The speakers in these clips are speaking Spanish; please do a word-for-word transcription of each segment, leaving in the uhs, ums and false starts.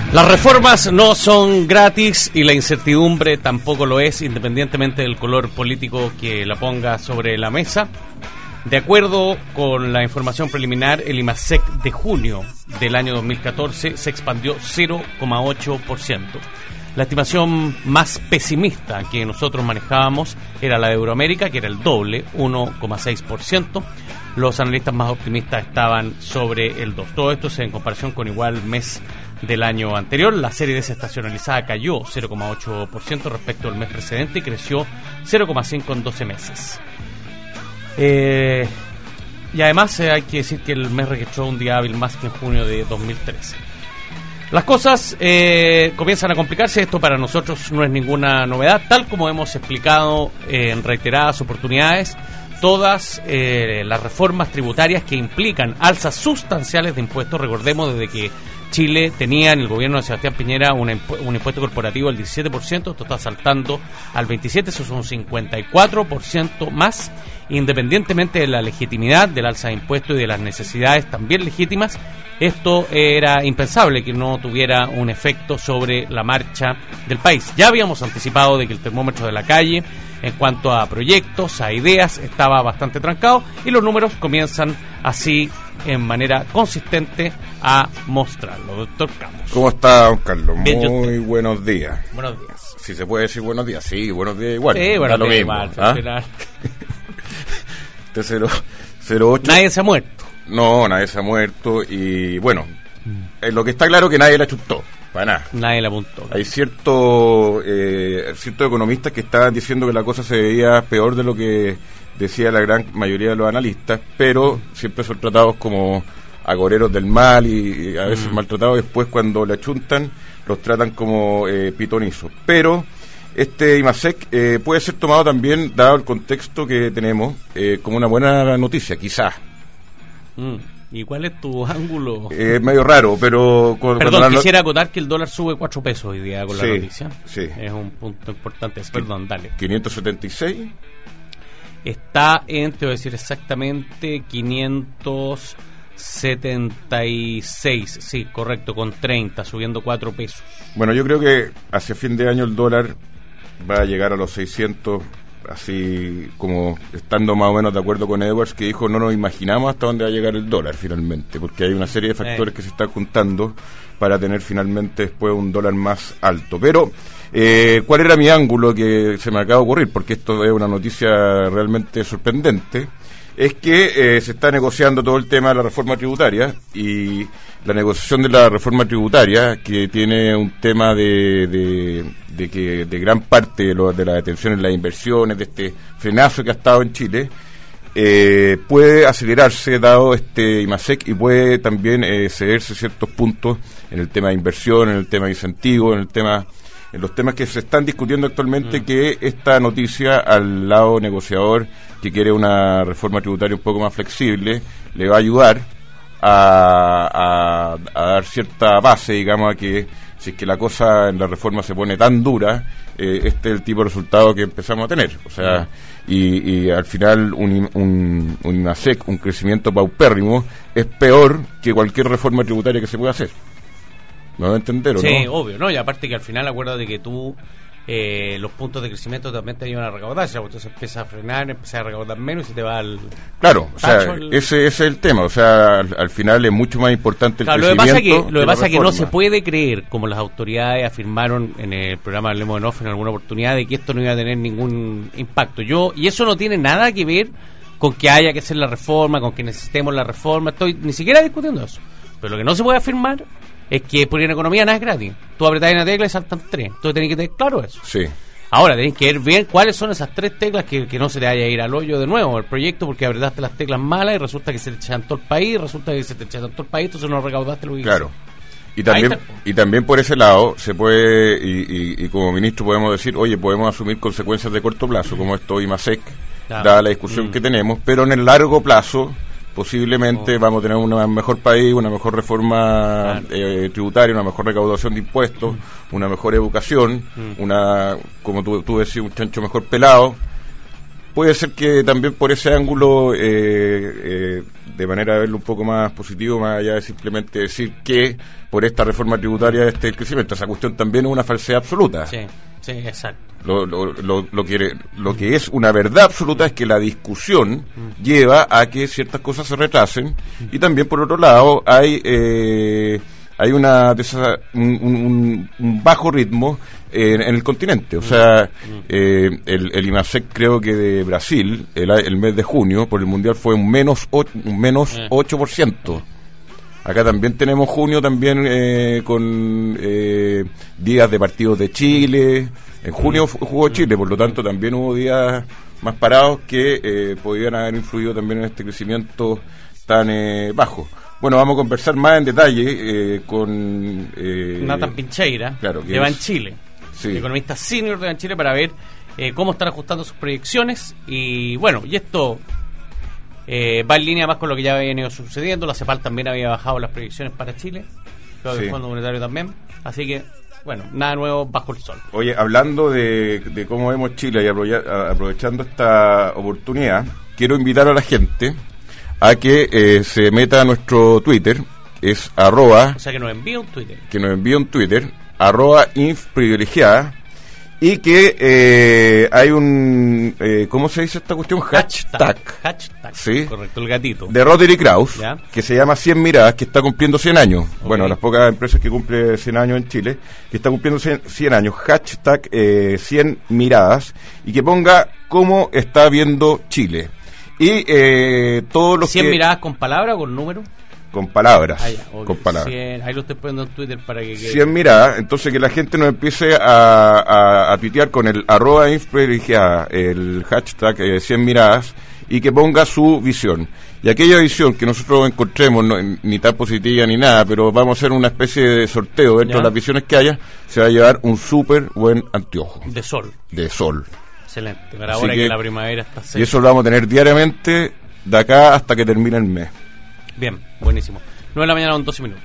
Las reformas no son gratis y la incertidumbre tampoco lo es, independientemente del color político que la ponga sobre la mesa. De acuerdo con la información preliminar, el IMASEC de junio del año dos mil catorce se expandió cero coma ocho por ciento. La estimación más pesimista que nosotros manejábamos era la de Euroamérica, que era el doble, uno coma seis por ciento. Los analistas más optimistas estaban sobre el dos. Todo esto es en comparación con igual mes del año anterior. La serie desestacionalizada cayó cero coma ocho por ciento respecto al mes precedente y creció cero coma cinco por ciento en doce meses. Eh, y además eh, hay que decir que el mes registró un día hábil más que en junio de dos mil trece. Las cosas eh, comienzan a complicarse. Esto para nosotros no es ninguna novedad, tal como hemos explicado eh, en reiteradas oportunidades. Todas eh, las reformas tributarias que implican alzas sustanciales de impuestos. Recordemos desde que Chile tenía en el gobierno de Sebastián Piñera una impu- un impuesto corporativo del diecisiete por ciento, esto está saltando al veintisiete por ciento, eso es un cincuenta y cuatro por ciento más, independientemente de la legitimidad del alza de impuestos y de las necesidades también legítimas. Esto era impensable que no tuviera un efecto sobre la marcha del país. Ya habíamos anticipado de que el termómetro de la calle, en cuanto a proyectos, a ideas, estaba bastante trancado y los números comienzan así en manera consistente a mostrarlo. Doctor Campos. ¿Cómo está, don Carlos? Bien, Muy buenos días. Buenos días. Si se puede decir buenos días, sí, buenos días igual. Sí, da buenos lo días mismo, igual. ¿ah? Este cero ocho. Nadie se ha muerto. No, nadie se ha muerto y bueno, eh, lo que está claro es que nadie la chutó, para nada. Nadie la apuntó. Hay cierto, eh, ciertos economistas que estaban diciendo que la cosa se veía peor de lo que decía la gran mayoría de los analistas, pero siempre son tratados como agoreros del mal y, y a veces mm. maltratados. Después cuando la chuntan los tratan como eh, pitonizos. Pero este IMASEC eh, puede ser tomado también, dado el contexto que tenemos, eh, como una buena noticia, quizás. Mm. ¿Y cuál es tu ángulo? Es eh, medio raro, pero... Con, Perdón, la quisiera acotar que el dólar sube cuatro pesos hoy día con sí, la noticia. Sí. Es un punto importante. Perdón, dale. quinientos setenta y seis. Está en, te voy a decir exactamente, quinientos setenta y seis. Sí, correcto, con treinta, subiendo cuatro pesos. Bueno, yo creo que hacia fin de año el dólar va a llegar a los seiscientos, así como estando más o menos de acuerdo con Edwards, que dijo no nos imaginamos hasta dónde va a llegar el dólar finalmente, porque hay una serie de factores eh. que se están juntando para tener finalmente después un dólar más alto. Pero eh, ¿cuál era mi ángulo que se me acaba de ocurrir? Porque esto es una noticia realmente sorprendente. Es que eh, se está negociando todo el tema de la reforma tributaria, y la negociación de la reforma tributaria, que tiene un tema de, de, de que de gran parte de, lo, de la detención en las inversiones, de este frenazo que ha estado en Chile, eh, puede acelerarse dado este IMASEC, y puede también eh, cederse ciertos puntos en el tema de inversión, en el tema de incentivos, en el tema... en los temas que se están discutiendo actualmente, mm. que esta noticia al lado negociador que quiere una reforma tributaria un poco más flexible le va a ayudar a, a, a dar cierta base, digamos, a que si es que la cosa en la reforma se pone tan dura, eh, este es el tipo de resultado que empezamos a tener. O sea, y, y al final un, un, un IMASEC, un crecimiento paupérrimo, es peor que cualquier reforma tributaria que se pueda hacer. ¿Me va a entender o sí, no? Sí, obvio, ¿no? Y aparte que al final acuérdate que tú eh, los puntos de crecimiento también te ayudan a recaudar, o entonces empiezas a frenar, empiezas a recaudar menos y se te va al... Claro, o sea, el... ese, ese es el tema, o sea, al, al final es mucho más importante el claro, crecimiento. Lo que pasa, que, lo que, pasa que no se reforma. puede creer, como las autoridades afirmaron en el programa Hablemos de Nof en alguna oportunidad, de que esto no iba a tener ningún impacto. Yo Y eso no tiene nada que ver con que haya que hacer la reforma, con que necesitemos la reforma, estoy ni siquiera discutiendo eso. Pero lo que no se puede afirmar es que por en economía nada es gratis. Tú apretas una tecla y saltan tres. Entonces tenés que tener claro eso. Sí. Ahora tenés que ver bien cuáles son esas tres teclas que, que no se te vaya a ir al hoyo de nuevo el proyecto, porque apretaste las teclas malas y resulta que se te echan todo el país, resulta que se te echan todo el país, entonces no recaudaste lo que claro. Y también, y también por ese lado se puede, y, y, y como ministro podemos decir, oye, podemos asumir consecuencias de corto plazo, como esto IMASEC, claro. dada la discusión mm. que tenemos, pero en el largo plazo posiblemente oh. vamos a tener un mejor país, una mejor reforma claro. eh, tributaria, una mejor recaudación de impuestos, mm. una mejor educación, mm. una, como tú, tú decías, un chancho mejor pelado. Puede ser que también por ese ángulo eh, eh, de manera de verlo un poco más positivo, más allá de simplemente decir que por esta reforma tributaria este el crecimiento. Esa cuestión también es una falsedad absoluta. Sí, sí, exacto. Lo, lo, lo, lo, que, lo que es una verdad absoluta es que la discusión mm. lleva a que ciertas cosas se retrasen, mm. y también por otro lado hay eh, hay una un, un, un bajo ritmo en, en el continente. O sea, mm. eh, el, el IMASEC creo que de Brasil el, el mes de junio por el mundial fue un menos ocho, un menos ocho por ciento. Acá también tenemos junio también eh, con eh, días de partidos de Chile. En junio jugó Chile, por lo tanto también hubo días más parados que eh, podían haber influido también en este crecimiento tan eh, bajo. Bueno, vamos a conversar más en detalle eh, con eh, Nathan Pincheira, claro, de Banchile, sí. economista senior de Banchile, para ver eh, cómo están ajustando sus proyecciones. Y bueno, y esto eh, va en línea más con lo que ya había venido sucediendo. La CEPAL también había bajado las proyecciones para Chile, creo que sí. El Fondo Monetario también, así que bueno, nada nuevo bajo el sol. Oye, hablando de, de cómo vemos Chile y aprovechando esta oportunidad, quiero invitar a la gente a que eh, se meta a nuestro Twitter, es arroba... O sea, que nos envíe un Twitter. Que nos envíe un Twitter, arroba infprivilegiada, y que eh, hay un... Eh, ¿Cómo se dice esta cuestión? Hashtag. Hashtag, ¿sí? Correcto, el gatito. De Rotary Kraus, ¿ya? Que se llama cien miradas, que está cumpliendo cien años. Okay. Bueno, las pocas empresas que cumple cien años en Chile, que está cumpliendo cien años. Hashtag eh, cien miradas, y que ponga cómo está viendo Chile. Y eh, todos los cien que... miradas con palabra o con número. Con palabras, ah, ya, okay. con palabras. cien, ahí lo estoy poniendo en Twitter para que quede. cien miradas, entonces que la gente nos empiece a, a, a tuitear con el arroba infprivilegiada, el hashtag eh, cien miradas, y que ponga su visión. Y aquella visión que nosotros encontremos, no, ni tan positiva ni nada, pero vamos a hacer una especie de sorteo dentro ¿ya? de las visiones que haya, se va a llevar un súper buen anteojo. De sol. De sol. Excelente, para ahora que, que la primavera está seca. Y eso lo vamos a tener diariamente de acá hasta que termine el mes. Bien, buenísimo. nueve de la mañana con doce minutos.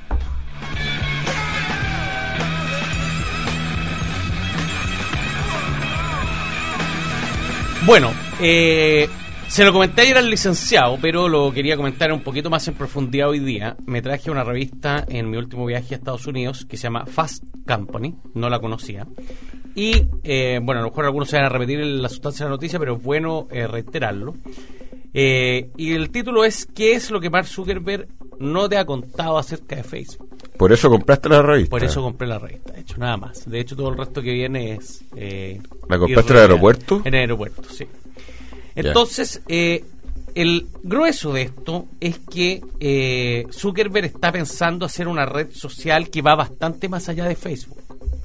Bueno, eh, se lo comenté ayer al licenciado, pero lo quería comentar un poquito más en profundidad hoy día. Me traje una revista en mi último viaje a Estados Unidos que se llama Fast Company, no la conocía. Y, eh, bueno, a lo mejor algunos se van a repetir la sustancia de la noticia, pero es bueno eh, reiterarlo. Eh, y el título es ¿qué es lo que Mark Zuckerberg no te ha contado acerca de Facebook? Por eso compraste la revista. Por eso compré la revista, de hecho, nada más. De hecho, todo el resto que viene es... Eh, ¿La compraste en el aeropuerto? En el aeropuerto, sí. Entonces, eh, el grueso de esto es que eh, Zuckerberg está pensando hacer una red social que va bastante más allá de Facebook.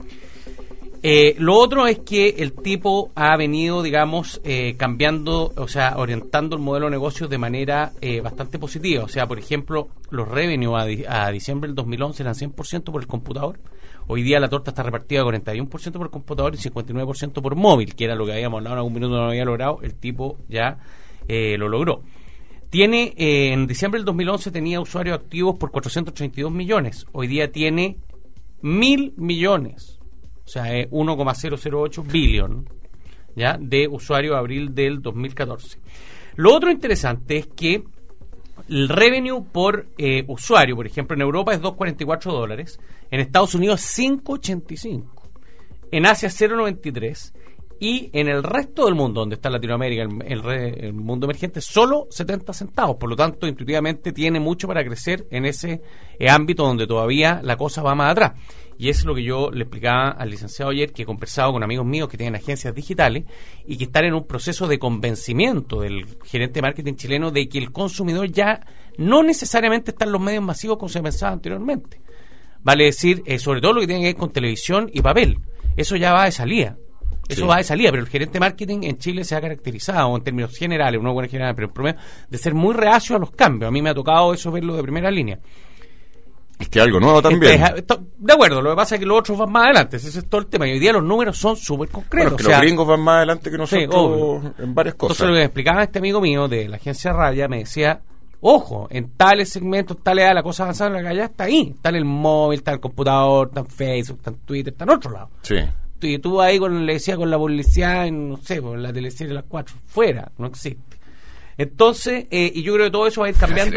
Eh, lo otro es que el tipo ha venido, digamos, eh, cambiando, o sea, orientando el modelo de negocios de manera eh, bastante positiva. O sea, por ejemplo, los revenues a, di- a diciembre del dos mil once eran cien por ciento por el computador. Hoy día la torta está repartida cuarenta y uno por ciento por computador y cincuenta y nueve por ciento por móvil, que era lo que habíamos hablado en algún minuto, no lo había logrado. El tipo ya eh, lo logró. Tiene, eh, en diciembre del dos mil once tenía usuarios activos por cuatrocientos treinta y dos millones. Hoy día tiene mil millones. O sea, es uno coma cero cero ocho billón, ¿ya?, de usuarios abril del dos mil catorce. Lo otro interesante es que el revenue por eh, usuario, por ejemplo, en Europa es dos coma cuarenta y cuatro dólares, en Estados Unidos cinco coma ochenta y cinco, en Asia cero coma noventa y tres y en el resto del mundo, donde está Latinoamérica, el, el, re, el mundo emergente, solo setenta centavos. Por lo tanto, intuitivamente tiene mucho para crecer en ese eh, ámbito donde todavía la cosa va más atrás. Y eso es lo que yo le explicaba al licenciado ayer, que he conversado con amigos míos que tienen agencias digitales y que están en un proceso de convencimiento del gerente de marketing chileno de que el consumidor ya no necesariamente está en los medios masivos como se pensaba anteriormente. Vale decir, eh, sobre todo lo que tiene que ver con televisión y papel. Eso ya va de salida. Eso sí. va de salida, pero el gerente de marketing en Chile se ha caracterizado, en términos generales, uno bueno general, pero en promedio, de ser muy reacio a los cambios. A mí me ha tocado eso verlo de primera línea. Es que algo nuevo también. Este, de acuerdo, lo que pasa es que los otros van más adelante, ese es todo el tema. Y hoy día los números son súper concretos. Bueno, que o sea, los gringos van más adelante que nosotros sí, en varias cosas. Entonces lo que me explicaba este amigo mío de la agencia Raya, me decía, ojo, en tales segmentos, tal edad, la cosa avanzada, la ya está ahí. Está en el móvil, está en el computador, está en Facebook, está en Twitter, está en otro lado. Sí. Y tú ahí con, le decía, con la publicidad en, no sé, por la teleserie de las cuatro, fuera, no existe. Entonces, eh, y yo creo que todo eso va a ir cambiando.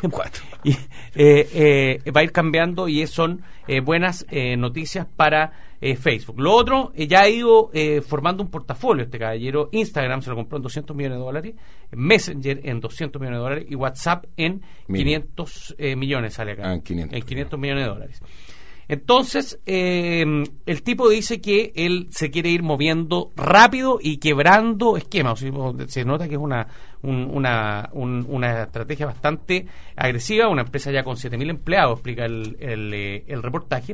y, eh, eh, va a ir cambiando y son eh, buenas eh, noticias para eh, Facebook. Lo otro, eh, ya ha ido eh, formando un portafolio este caballero. Instagram se lo compró en doscientos millones de dólares, Messenger en doscientos millones de dólares y WhatsApp en Mil. quinientos eh, millones sale acá. Ah, en quinientos. En quinientos millones de dólares. Entonces, eh, el tipo dice que él se quiere ir moviendo rápido y quebrando esquemas. O sea, se nota que es una un, una, un, una estrategia bastante agresiva, una empresa ya con siete mil empleados, explica el, el, eh, el reportaje.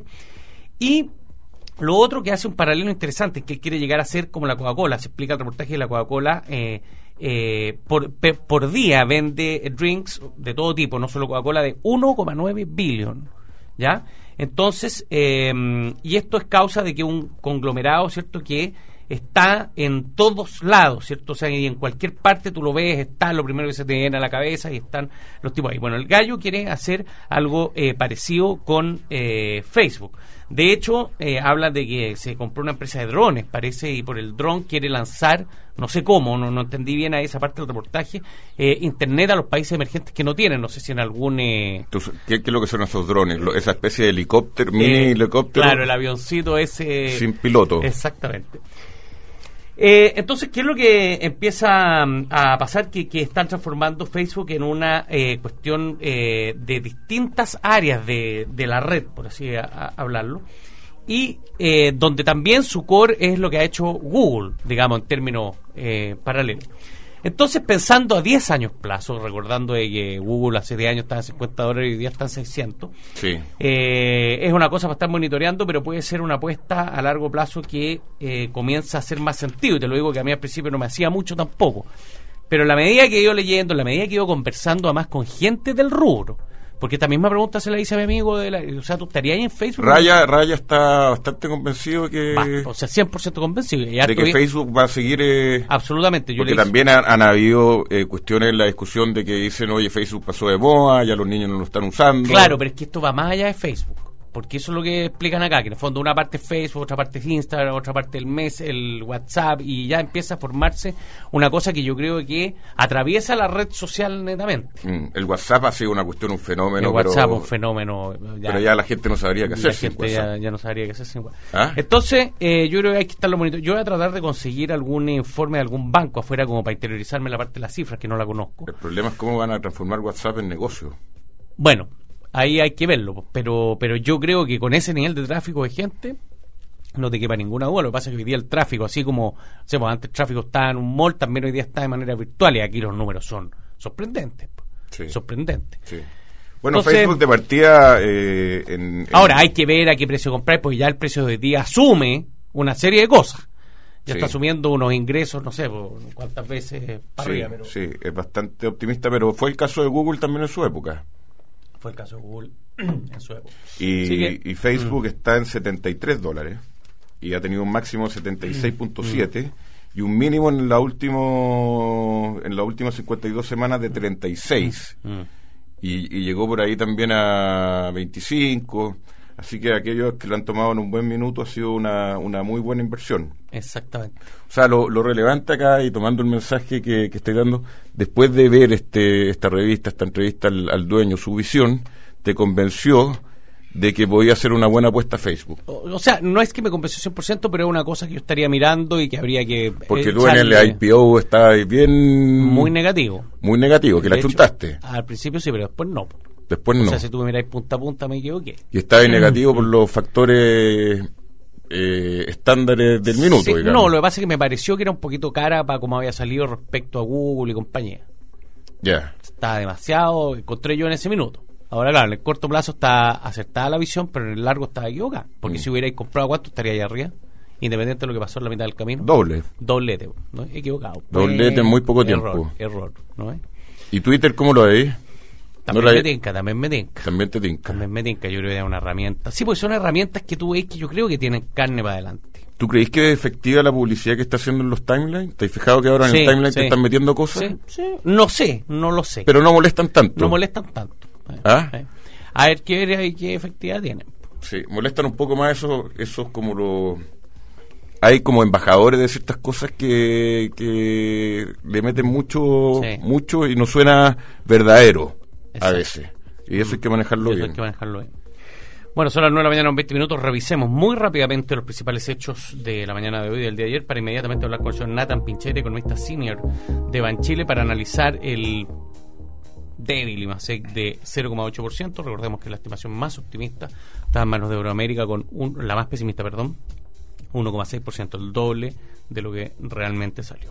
Y lo otro que hace un paralelo interesante es que él quiere llegar a ser como la Coca-Cola. Se explica el reportaje de la Coca-Cola. Eh, eh, por, pe, por día vende drinks de todo tipo, no solo Coca-Cola, de uno coma nueve billón. ¿Ya? Entonces, eh, y esto es causa de que un conglomerado, ¿cierto?, que está en todos lados, ¿cierto? O sea, y en cualquier parte tú lo ves, está lo primero que se te viene a la cabeza y están los tipos ahí. Bueno, el gallo quiere hacer algo eh, parecido con eh, Facebook. De hecho, eh, habla de que se compró una empresa de drones, parece, y por el dron quiere lanzar, no sé cómo, no, no entendí bien a esa parte del reportaje, eh, internet a los países emergentes que no tienen, no sé si en algún... Eh, Entonces, ¿qué, ¿Qué es lo que son esos drones? ¿Esa especie de helicóptero, mini eh, helicóptero? Claro, el avioncito ese... Sin piloto. Exactamente. Eh, entonces, ¿qué es lo que empieza a pasar? Que, que están transformando Facebook en una eh, cuestión eh, de distintas áreas de, de la red, por así a, a hablarlo, y eh, donde también su core es lo que ha hecho Google, digamos, en términos eh, paralelos. Entonces, pensando a diez años plazo, recordando de que Google hace diez años estaba en cincuenta dólares y hoy día está en seiscientos, sí. eh, es una cosa para estar monitoreando, pero puede ser una apuesta a largo plazo que eh, comienza a hacer más sentido. Y te lo digo que a mí al principio no me hacía mucho tampoco. Pero en la medida que he ido leyendo, en la medida que he ido conversando además con gente del rubro, porque esta misma pregunta se la hice a mi amigo, de la, o sea, ¿tú estarías ahí en Facebook? Raya, Raya está bastante convencido que... Va, o sea, cien por ciento convencido. De que bien. Facebook va a seguir... Eh, Absolutamente. Yo porque también han, han habido eh, cuestiones en la discusión de que dicen, oye, Facebook pasó de moda, ya los niños no lo están usando. Claro, pero es que esto va más allá de Facebook. Porque eso es lo que explican acá, que en el fondo una parte es Facebook, otra parte es Instagram, otra parte el mes, el WhatsApp, y ya empieza a formarse una cosa que yo creo que atraviesa la red social netamente. Mm, el WhatsApp ha sido una cuestión, un fenómeno. El WhatsApp pero, un fenómeno. Ya, pero ya la gente no sabría qué hacer sin WhatsApp. Ya, ya no sabría qué hacer sin WhatsApp. ¿Ah? Entonces, eh, yo creo que hay que estarlo bonito. Yo voy a tratar de conseguir algún informe de algún banco afuera como para interiorizarme la parte de las cifras, que no la conozco. El problema es cómo van a transformar WhatsApp en negocio. Bueno, ahí hay que verlo, pero pero yo creo que con ese nivel de tráfico de gente no te quepa ninguna duda. Lo que pasa es que hoy día el tráfico, así como, o sea, pues antes el tráfico estaba en un mall, también hoy día está de manera virtual, y aquí los números son sorprendentes. Sí. Sorprendentes. Sí. Bueno, entonces, Facebook de partida... Eh, en, en... Ahora, hay que ver a qué precio comprar, porque ya el precio de hoy día asume una serie de cosas. Ya sí. Está asumiendo unos ingresos, no sé, cuántas veces para sí, arriba. Pero... Sí, es bastante optimista, pero fue el caso de Google también en su época. Fue el caso de Google en su época. Y, que, y Facebook mm. está en setenta y tres dólares y ha tenido un máximo de setenta y seis punto siete mm. y un mínimo en la último en las últimas cincuenta y dos semanas de treinta y seis mm. y, y llegó por ahí también a veinticinco, así que aquellos que lo han tomado en un buen minuto ha sido una, una muy buena inversión. Exactamente. O sea, lo, lo relevante acá, y tomando el mensaje que, que estoy dando, después de ver este esta revista, esta entrevista al, al dueño, su visión, te convenció de que podía ser una buena apuesta a Facebook. O, o sea, no es que me convenció cien por ciento, pero es una cosa que yo estaría mirando y que habría que... Porque tú en el I P O estás bien... Muy negativo. Muy negativo, que la chuntaste. Al principio sí, pero después no. Después no. O sea, si tú me miráis punta a punta me equivoqué. Y estaba en negativo por los factores... Eh, estándares del minuto, sí, digamos. No, lo que pasa es que me pareció que era un poquito cara para cómo había salido respecto a Google y compañía. Ya. Yeah. Estaba demasiado, encontré yo en ese minuto. Ahora, claro, en el corto plazo está acertada la visión, pero en el largo está equivocada. Porque mm. si hubierais comprado, ¿cuánto estaría allá arriba? Independiente de lo que pasó en la mitad del camino. Doble. Doblete, ¿no? Equivocado. Doblete en muy poco error, tiempo. Error, ¿no es? ¿Y Twitter cómo lo veis? También no me la... tinca, también me tinca. También te tinca. También me tinca, yo creo que es una herramienta. Sí, porque son herramientas que tú ves que yo creo que tienen carne para adelante. ¿Tú creís que es efectiva la publicidad que está haciendo en los timelines? ¿Te has fijado que ahora sí, en el timeline sí. te están metiendo cosas? Sí, sí. No sé, no lo sé. Pero no molestan tanto. No molestan tanto. ¿Ah? Eh. A ver qué, qué efectividad tienen. Sí, molestan un poco más esos, esos como los... hay como embajadores de ciertas cosas que, que le meten mucho, sí. mucho y no suena verdadero. Exacto. A veces. Y eso hay que manejarlo eso bien. Hay que manejarlo bien. Bueno, son las nueve de la mañana, con veinte minutos. Revisemos muy rápidamente los principales hechos de la mañana de hoy y del día de ayer para inmediatamente hablar con el señor Nathan Pincheira, economista senior de Banchile, para analizar el débil I más E de cero coma ocho por ciento. Recordemos que la estimación más optimista está en manos de Euroamérica, con un, la más pesimista, perdón, uno coma seis por ciento, el doble de lo que realmente salió.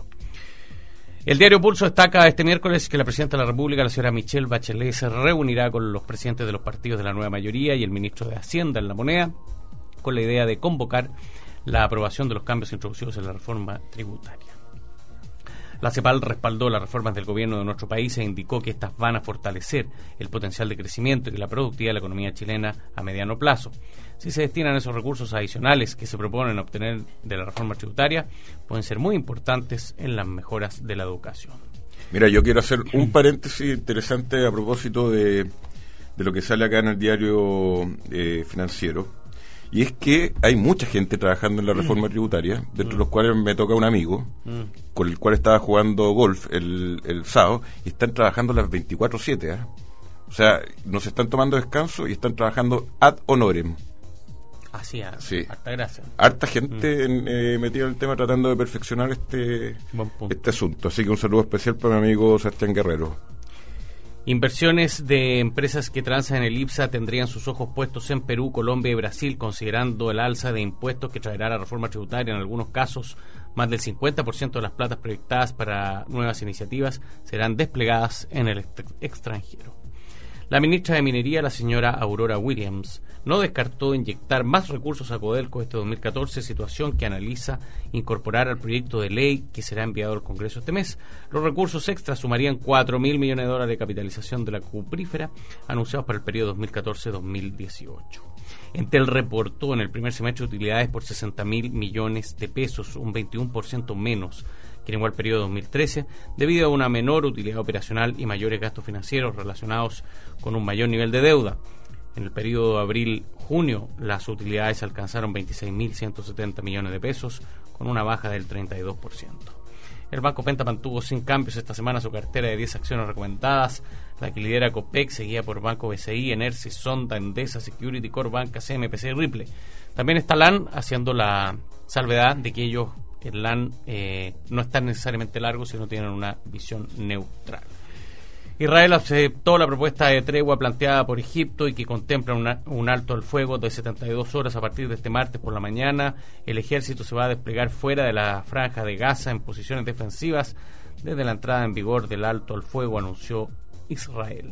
El diario Pulso destaca este miércoles que la presidenta de la República, la señora Michelle Bachelet, se reunirá con los presidentes de los partidos de la nueva mayoría y el ministro de Hacienda en La Moneda, con la idea de convocar la aprobación de los cambios introducidos en la reforma tributaria. La CEPAL respaldó las reformas del gobierno de nuestro país e indicó que estas van a fortalecer el potencial de crecimiento y la productividad de la economía chilena a mediano plazo. Si se destinan esos recursos adicionales que se proponen obtener de la reforma tributaria, pueden ser muy importantes en las mejoras de la educación. Mira, yo quiero hacer un paréntesis interesante a propósito de, de lo que sale acá en el diario eh, financiero. Y es que hay mucha gente trabajando en la reforma mm. tributaria, dentro mm. de los cuales me toca un amigo, mm. con el cual estaba jugando golf el, el sábado, y están trabajando las veinticuatro siete, ¿eh? O sea, no se están tomando descanso y están trabajando ad honorem. Así es, sí. Harta gracia. Harta gente mm. en, eh, metida en el tema tratando de perfeccionar este, este asunto. Así que un saludo especial para mi amigo Sebastián Guerrero. Inversiones de empresas que transan en el IPSA tendrían sus ojos puestos en Perú, Colombia y Brasil, considerando el alza de impuestos que traerá la reforma tributaria. En algunos casos, más del cincuenta por ciento de las platas proyectadas para nuevas iniciativas serán desplegadas en el extranjero. La ministra de Minería, la señora Aurora Williams, no descartó inyectar más recursos a Codelco este dos mil catorce, situación que analiza incorporar al proyecto de ley que será enviado al Congreso este mes. Los recursos extras sumarían cuatro mil millones de dólares de capitalización de la cuprífera anunciados para el periodo dos mil catorce a dos mil dieciocho. Entel reportó en el primer semestre utilidades por sesenta mil millones de pesos, un veintiuno por ciento menos que en igual periodo dos mil trece, debido a una menor utilidad operacional y mayores gastos financieros relacionados con un mayor nivel de deuda. En el periodo de abril-junio, las utilidades alcanzaron veintiséis mil ciento setenta millones de pesos, con una baja del treinta y dos por ciento. El Banco Penta mantuvo sin cambios esta semana su cartera de diez acciones recomendadas, la que lidera Copec, seguida por Banco B C I, Enersis, Sonda, Endesa, Security, Corbanca, C M P C y Ripley. También está LAN, haciendo la salvedad de que ellos, el LAN, eh, no están necesariamente largos, sino tienen una visión neutral. Israel aceptó la propuesta de tregua planteada por Egipto y que contempla una, un alto al fuego de setenta y dos horas a partir de este martes por la mañana. El ejército se va a desplegar fuera de la franja de Gaza en posiciones defensivas desde la entrada en vigor del alto al fuego, anunció Israel.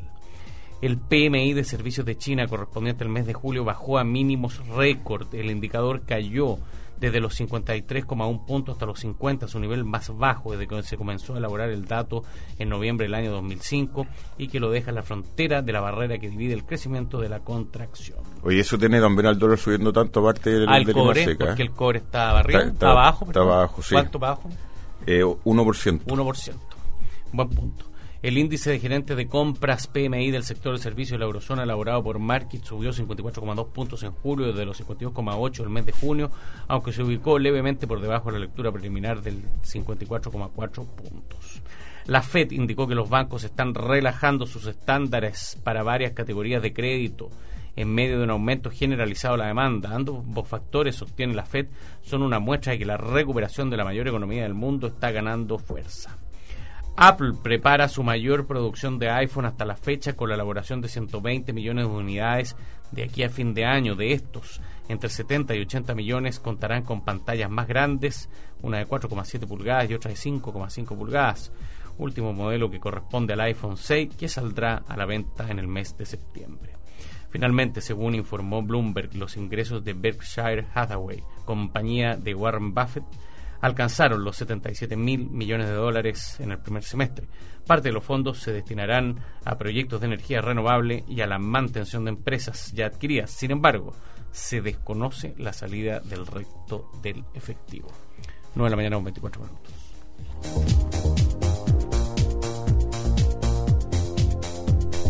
El P M I de servicios de China correspondiente al mes de julio bajó a mínimos récord. El indicador cayó desde los cincuenta y tres coma uno puntos hasta los cincuenta, su nivel más bajo desde que se comenzó a elaborar el dato en noviembre del año dos mil cinco, y que lo deja en la frontera de la barrera que divide el crecimiento de la contracción. Oye, eso tiene también al dólar subiendo tanto aparte del, al del cobre, seca, porque ¿eh? el cobre está arriba, está, está abajo. Está abajo, sí. ¿Cuánto abajo? Eh, uno por ciento. uno por ciento. Buen punto. El índice de gerentes de compras P M I del sector de servicios de la eurozona elaborado por Markit subió cincuenta y cuatro coma dos puntos en julio desde los cincuenta y dos coma ocho del mes de junio, aunque se ubicó levemente por debajo de la lectura preliminar del cincuenta y cuatro coma cuatro puntos. La Fed indicó que los bancos están relajando sus estándares para varias categorías de crédito en medio de un aumento generalizado de la demanda. Ambos factores, sostiene la Fed, son una muestra de que la recuperación de la mayor economía del mundo está ganando fuerza. Apple prepara su mayor producción de iPhone hasta la fecha, con la elaboración de ciento veinte millones de unidades de aquí a fin de año. De estos, entre setenta y ochenta millones contarán con pantallas más grandes, una de cuatro coma siete pulgadas y otra de cinco coma cinco pulgadas. Último modelo que corresponde al iPhone seis, que saldrá a la venta en el mes de septiembre. Finalmente, según informó Bloomberg, los ingresos de Berkshire Hathaway, compañía de Warren Buffett, alcanzaron los setenta y siete mil millones de dólares en el primer semestre. Parte de los fondos se destinarán a proyectos de energía renovable y a la mantención de empresas ya adquiridas. Sin embargo, se desconoce la salida del resto del efectivo. nueve de la mañana con veinticuatro minutos.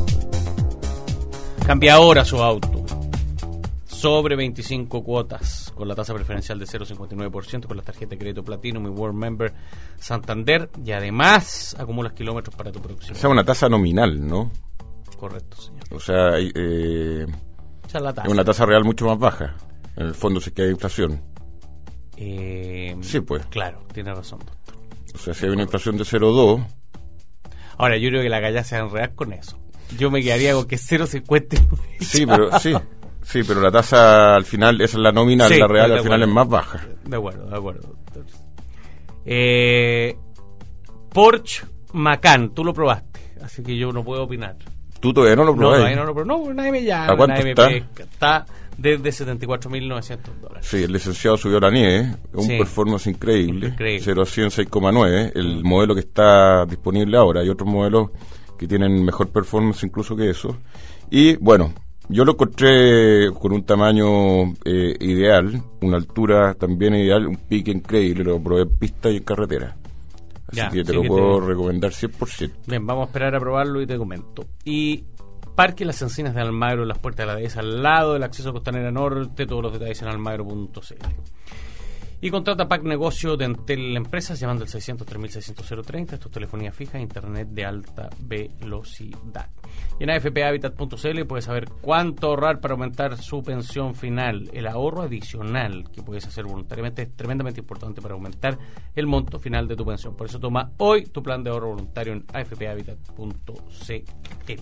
Cambia ahora su auto. Sobre veinticinco cuotas. con la tasa preferencial de cero coma cincuenta y nueve por ciento con las tarjetas de crédito Platinum y World Member Santander, y además acumulas kilómetros para tu próximo. O sea, una tasa nominal, ¿no? Correcto, señor. O sea, eh, O sea, la tasa. es una tasa real mucho más baja, en el fondo, si es que hay inflación. Eh, Sí, pues. Claro, tiene razón, doctor. O sea, si hay una inflación de cero coma dos... Ahora, yo creo que la galla se va a enredar con eso. Yo me quedaría con que cero coma cincuenta y nueve. Sí, pero sí, sí, pero la tasa al final, esa es la nominal, Sí, la real de al final acuerdo. es más baja. De acuerdo, de acuerdo, doctor. Eh, Porsche Macan, tú lo probaste, así que yo no puedo opinar. Tú todavía no lo No, probás. todavía no lo probé. No, nadie me llama. ¿A cuánto nadie está? me pesca. Está desde setenta y cuatro mil novecientos dólares. Sí, el licenciado subió la nieve, un Sí. performance increíble, Increíble. cero a cien seis coma nueve, el modelo que está disponible ahora. Hay otros modelos que tienen mejor performance incluso que eso. Y bueno, yo lo encontré con un tamaño eh, ideal, una altura también ideal, un pique increíble, lo probé en pista y en carretera. Así Ya, que te sí lo que puedo te- recomendar cien por ciento. Bien, vamos a esperar a probarlo y te comento. Y Parque Las Encinas de Almagro, las puertas de la dehesa, al lado del acceso a Costanera Norte, todos los detalles en almagro punto c l. Y contrata Pack Negocio de Entel Empresas llamando al seiscientos tres mil seiscientos treinta. Esto es telefonía fija, internet de alta velocidad. Y en a f p habitat punto c l puedes saber cuánto ahorrar para aumentar su pensión final. El ahorro adicional que puedes hacer voluntariamente es tremendamente importante para aumentar el monto final de tu pensión. Por eso toma hoy tu plan de ahorro voluntario en a f p habitat punto c l.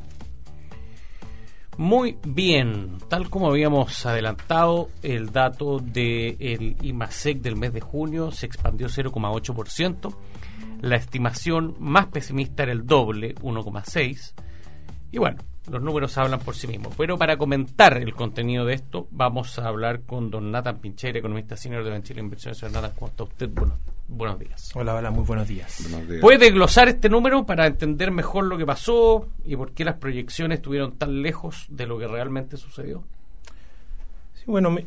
Muy bien, tal como habíamos adelantado, el dato del IMASEC del mes de junio se expandió cero coma ocho por ciento. La estimación más pesimista era el doble, uno coma seis por ciento. Y bueno, los números hablan por sí mismos. Pero para comentar el contenido de esto, vamos a hablar con don Nathan Pincheira, economista senior de Benchile Inversiones. Señor Nathan, ¿cómo está usted? Bueno, buenos días. Hola, hola, muy buenos días. Buenos días. ¿Puede desglosar este número para entender mejor lo que pasó y por qué las proyecciones estuvieron tan lejos de lo que realmente sucedió? Sí, bueno, me-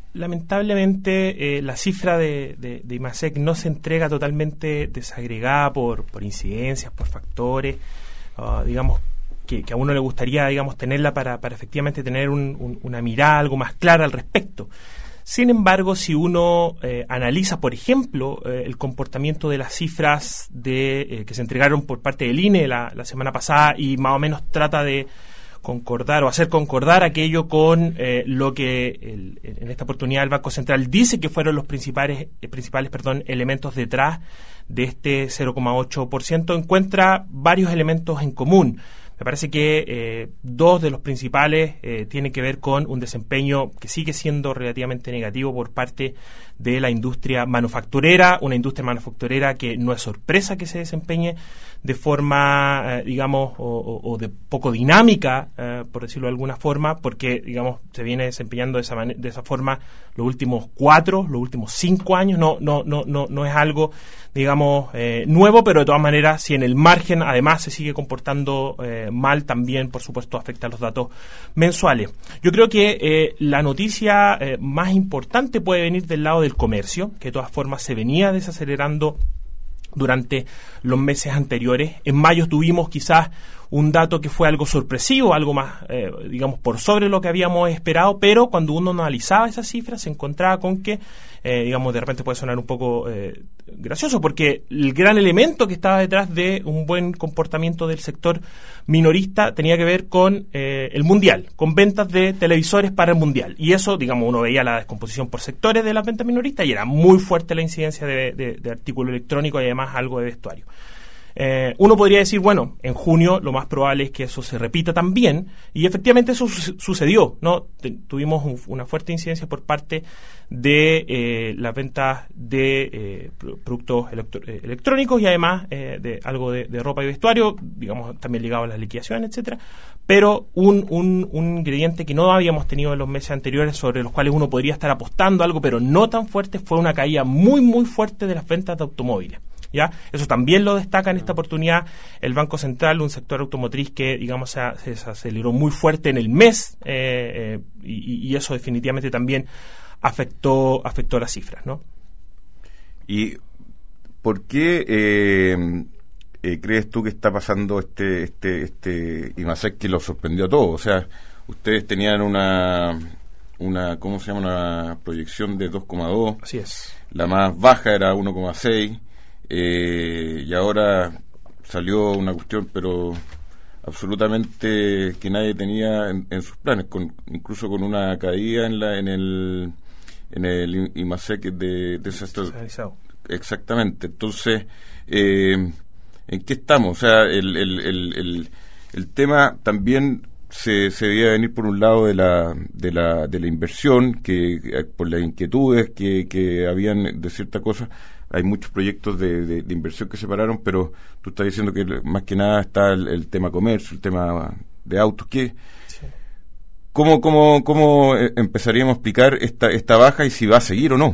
lamentablemente eh, la cifra de, de, de IMASEC no se entrega totalmente desagregada por, por incidencias, por factores, uh, digamos, que, que a uno le gustaría, digamos, tenerla para, para efectivamente tener un- un- una mirada algo más clara al respecto. Sin embargo, si uno eh, analiza, por ejemplo, eh, el comportamiento de las cifras de eh, que se entregaron por parte del I N E la, la semana pasada y más o menos trata de concordar o hacer concordar aquello con eh, lo que el- en esta oportunidad el Banco Central dice que fueron los principales, eh, principales perdón, elementos detrás de este cero coma ocho por ciento, encuentra varios elementos en común. Me parece que eh, dos de los principales eh, tienen que ver con un desempeño que sigue siendo relativamente negativo por parte de la industria manufacturera, una industria manufacturera que no es sorpresa que se desempeñe de forma, eh, digamos, o, o- o de poco dinámica, eh, por decirlo de alguna forma, porque, digamos, se viene desempeñando de esa, mane- de esa forma los últimos cuatro, los últimos cinco años. No, no, no, no, no es algo, digamos, eh, nuevo, pero de todas maneras, si en el margen además se sigue comportando eh, mal, también, por supuesto, afecta a los datos mensuales. Yo creo que eh, la noticia eh, más importante puede venir del lado del comercio, que de todas formas se venía desacelerando durante los meses anteriores. En mayo tuvimos quizás un dato que fue algo sorpresivo, algo más, eh, digamos, por sobre lo que habíamos esperado, pero cuando uno analizaba esas cifras se encontraba con que, eh, digamos, de repente puede sonar un poco eh, gracioso, porque el gran elemento que estaba detrás de un buen comportamiento del sector minorista tenía que ver con eh, el Mundial, con ventas de televisores para el Mundial. Y eso, digamos, uno veía la descomposición por sectores de las ventas minoristas y era muy fuerte la incidencia de, de, de artículo electrónico y además algo de vestuario. Eh, uno podría decir, bueno, en junio lo más probable es que eso se repita también, y efectivamente eso su- sucedió, ¿no? Te- tuvimos un- una fuerte incidencia por parte de eh, las ventas de eh, pro- productos electro- eh, electrónicos y además eh, de algo de, de ropa y vestuario, digamos, también ligado a las liquidaciones, etcétera. Pero un, un, un ingrediente que no habíamos tenido en los meses anteriores, sobre los cuales uno podría estar apostando algo, pero no tan fuerte, fue una caída muy, muy fuerte de las ventas de automóviles. ¿Ya? Eso también lo destaca en esta oportunidad el Banco Central, un sector automotriz que, digamos, se, se aceleró muy fuerte en el mes eh, eh, y, y eso definitivamente también afectó afectó las cifras, ¿no? ¿Y por qué eh, eh, crees tú que está pasando este este este IMASEC que lo sorprendió a todos? O sea, ustedes tenían una una, ¿cómo se llama? Una proyección de dos coma dos. Así es. La más baja era uno coma seis. Eh, y ahora salió una cuestión, pero absolutamente que nadie tenía en, en sus planes, con, incluso con una caída en la en el en el IMASEC de, de ese sector. Exactamente. Entonces, eh, ¿en qué estamos? O sea, el el, el, el, el tema también se, se debía venir por un lado de la de la de la inversión, que por las inquietudes que, que habían de cierta cosa. Hay muchos proyectos de, de, de inversión que se pararon, pero tú estás diciendo que más que nada está el, el tema comercio, el tema de autos. ¿Qué? Sí. ¿Cómo, cómo, cómo empezaríamos a explicar esta, esta baja y si va a seguir o no?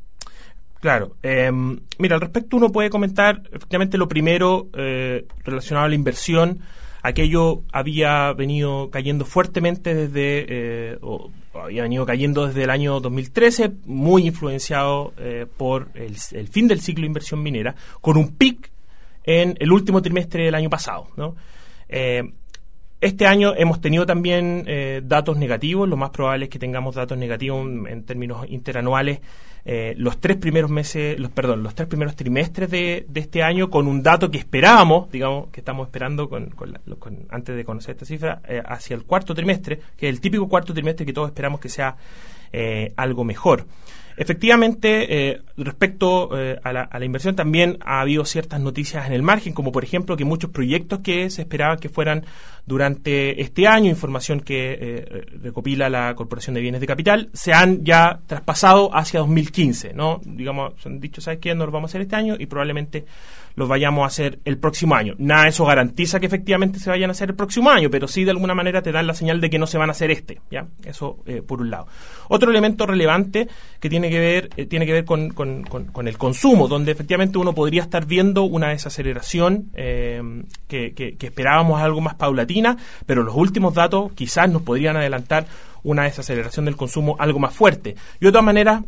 Claro. Eh, mira, al respecto uno puede comentar, efectivamente, lo primero eh, relacionado a la inversión. Aquello había venido cayendo fuertemente desde, eh, o había venido cayendo desde el año dos mil trece, muy influenciado eh, por el, el fin del ciclo de inversión minera, con un pic en el último trimestre del año pasado, ¿no? Eh, Este año hemos tenido también eh, datos negativos. Lo más probable es que tengamos datos negativos en, en términos interanuales eh, los tres primeros meses, los perdón, los tres primeros trimestres de, de este año, con un dato que esperábamos, digamos, que estamos esperando con, con la, con, antes de conocer esta cifra, eh, hacia el cuarto trimestre, que es el típico cuarto trimestre que todos esperamos que sea eh, algo mejor. Efectivamente, eh, respecto eh, a, la, a la inversión, también ha habido ciertas noticias en el margen, como por ejemplo que muchos proyectos que se esperaban que fueran durante este año, información que eh, recopila la Corporación de Bienes de Capital, se han ya traspasado hacia dos mil quince, ¿no? Digamos, se han dicho, ¿sabes qué? No los vamos a hacer este año y probablemente los vayamos a hacer el próximo año. Nada de eso garantiza que efectivamente se vayan a hacer el próximo año, pero sí de alguna manera te dan la señal de que no se van a hacer este, ¿ya? Eso eh, por un lado. Otro elemento relevante que tiene que ver eh, tiene que ver con, con, con, con el consumo, donde efectivamente uno podría estar viendo una desaceleración eh, que, que, que esperábamos algo más paulatina, pero los últimos datos quizás nos podrían adelantar una desaceleración del consumo algo más fuerte. Y de todas maneras,